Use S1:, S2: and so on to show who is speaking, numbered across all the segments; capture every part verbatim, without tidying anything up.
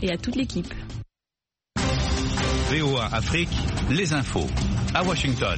S1: et à toute l'équipe.
S2: V O A Afrique, les infos à Washington.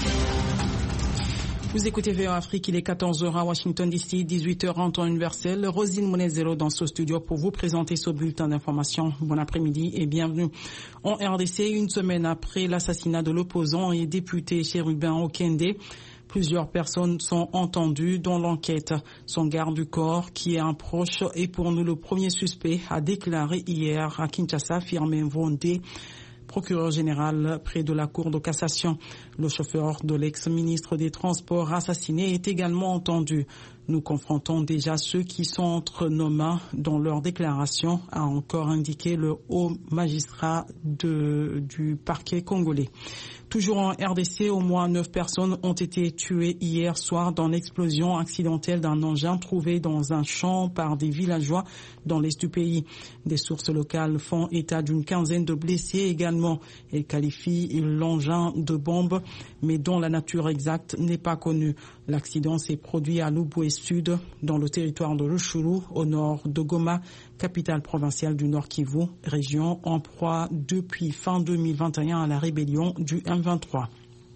S3: Vous écoutez V O A Afrique, il est quatorze heures à Washington D C, dix-huit heures en temps universel. Rosine Monezero dans ce studio pour vous présenter ce bulletin d'information. Bon après-midi et bienvenue. En R D C, une semaine après l'assassinat de l'opposant et député Chérubin Okende, plusieurs personnes sont entendues dans l'enquête. Son garde du corps, qui est un proche, est pour nous le premier suspect, a déclaré hier à Kinshasa, Firmin Vondé, procureur général près de la Cour de cassation. Le chauffeur de l'ex-ministre des Transports assassiné est également entendu. Nous confrontons déjà ceux qui sont entre nos mains dans leur déclaration, a encore indiqué le haut magistrat de, du parquet congolais. Toujours en R D C, au moins neuf personnes ont été tuées hier soir dans l'explosion accidentelle d'un engin trouvé dans un champ par des villageois dans l'est du pays. Des sources locales font état d'une quinzaine de blessés également. Elles qualifient l'engin de bombe, mais dont la nature exacte n'est pas connue. L'accident s'est produit à Lubwe Sud, dans le territoire de Rutshuru, au nord de Goma, capitale provinciale du Nord Kivu, région en proie depuis fin deux mille vingt et un à la rébellion du M vingt-trois.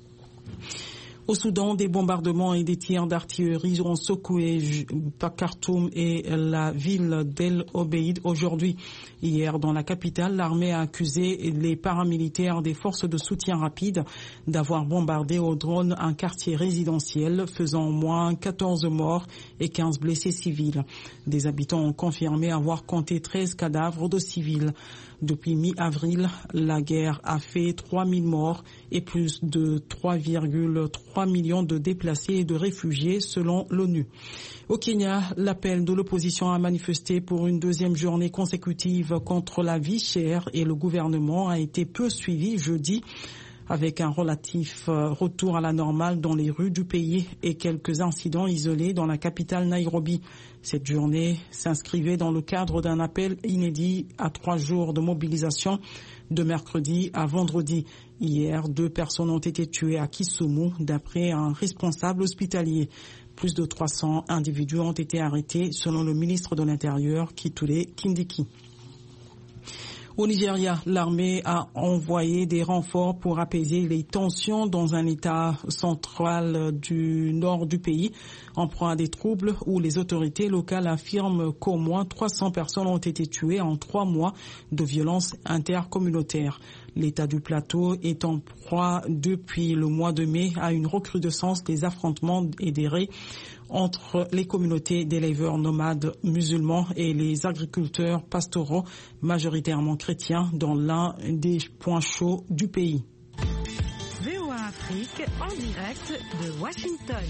S3: Au Soudan, des bombardements et des tirs d'artillerie ont secoué Khartoum et la ville d'El Obeid aujourd'hui. Hier, dans la capitale, l'armée a accusé les paramilitaires des forces de soutien rapide d'avoir bombardé au drone un quartier résidentiel, faisant au moins quatorze morts et quinze blessés civils. Des habitants ont confirmé avoir compté treize cadavres de civils. Depuis mi-avril, la guerre a fait trois mille morts et plus de trois virgule trois millions de déplacés et de réfugiés selon l'ONU. Au Kenya, l'appel de l'opposition à manifester pour une deuxième journée consécutive contre la vie chère et le gouvernement a été peu suivi jeudi, avec un relatif retour à la normale dans les rues du pays et quelques incidents isolés dans la capitale Nairobi. Cette journée s'inscrivait dans le cadre d'un appel inédit à trois jours de mobilisation de mercredi à vendredi. Hier, deux personnes ont été tuées à Kisumu d'après un responsable hospitalier. Plus de trois cents individus ont été arrêtés selon le ministre de l'Intérieur, Kithure Kindiki. Au Nigeria, l'armée a envoyé des renforts pour apaiser les tensions dans un état central du nord du pays, en proie à des troubles où les autorités locales affirment qu'au moins trois cents personnes ont été tuées en trois mois de violences intercommunautaires. L'état du plateau est en proie depuis le mois de mai à une recrudescence des affrontements et des raids entre les communautés d'éleveurs nomades musulmans et les agriculteurs pastoraux, majoritairement chrétiens, dans l'un des points chauds du pays.
S4: V O A Afrique en direct de Washington.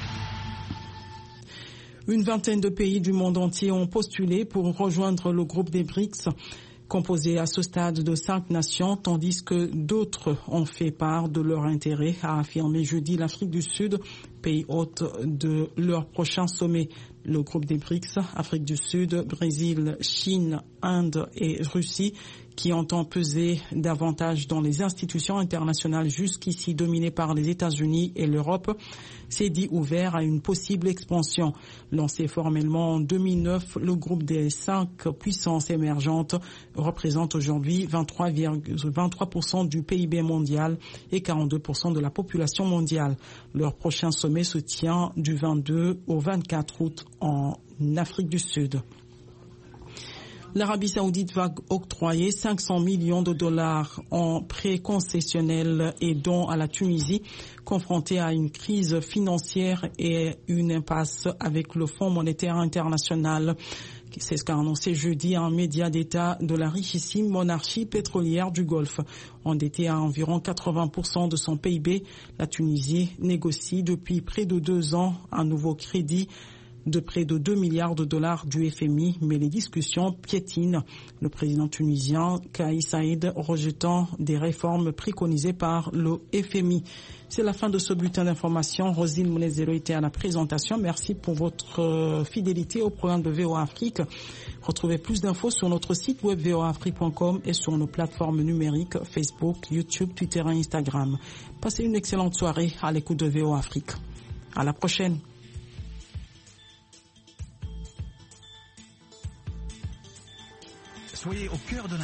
S3: Une vingtaine de pays du monde entier ont postulé pour rejoindre le groupe des BRICS, composé à ce stade de cinq nations, tandis que d'autres ont fait part de leur intérêt, a affirmé jeudi l'Afrique du Sud, pays hôte de leur prochain sommet. Le groupe des BRICS, Afrique du Sud, Brésil, Chine, Inde et Russie, qui entend peser davantage dans les institutions internationales jusqu'ici dominées par les États-Unis et l'Europe, s'est dit ouvert à une possible expansion. Lancé formellement en deux mille neuf, le groupe des cinq puissances émergentes représente aujourd'hui vingt-trois virgule vingt-trois pour cent du P I B mondial et quarante-deux pour cent de la population mondiale. Leur prochain sommet se tient du vingt-deux au vingt-quatre août en Afrique du Sud. L'Arabie Saoudite va octroyer cinq cents millions de dollars en prêts concessionnels et dons à la Tunisie, confrontée à une crise financière et une impasse avec le Fonds monétaire international. C'est ce qu'a annoncé jeudi un média d'État de la richissime monarchie pétrolière du Golfe. Endettée à environ quatre-vingts pour cent de son P I B, la Tunisie négocie depuis près de deux ans un nouveau crédit de près de deux milliards de dollars du F M I, mais les discussions piétinent. Le président tunisien Kais Saïed rejetant des réformes préconisées par le F M I. C'est la fin de ce bulletin d'information. Rosine Monezero était à la présentation. Merci pour votre fidélité au programme de V O A Afrique. Retrouvez plus d'infos sur notre site web v o a afrique point com et sur nos plateformes numériques Facebook, YouTube, Twitter et Instagram. Passez une excellente soirée à l'écoute de V O A Afrique. À la prochaine.
S2: Soyez au cœur de